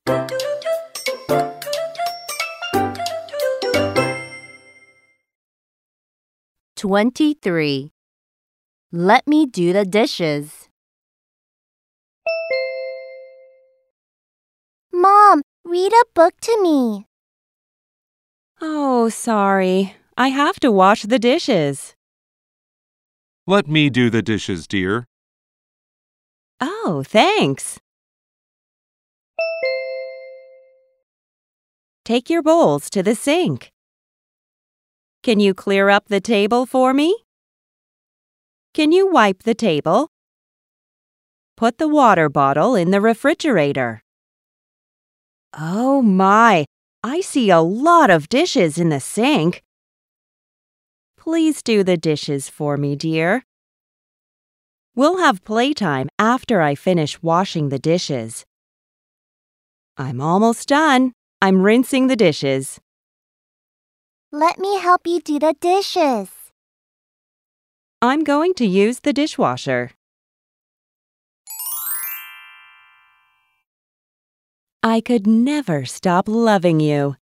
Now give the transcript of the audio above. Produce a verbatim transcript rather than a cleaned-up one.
twenty-three. Let me do the dishes. Mom, read a book to me. Oh, sorry. I have to wash the dishes. Let me do the dishes, dear. Oh, thanks. Take your bowls to the sink. Can you clear up the table for me? Can you wipe the table? Put the water bottle in the refrigerator. Oh my, I see a lot of dishes in the sink. Please do the dishes for me, dear. We'll have playtime after I finish washing the dishes. I'm almost done. I'm rinsing the dishes. Let me help you do the dishes. I'm going to use the dishwasher. I could never stop loving you.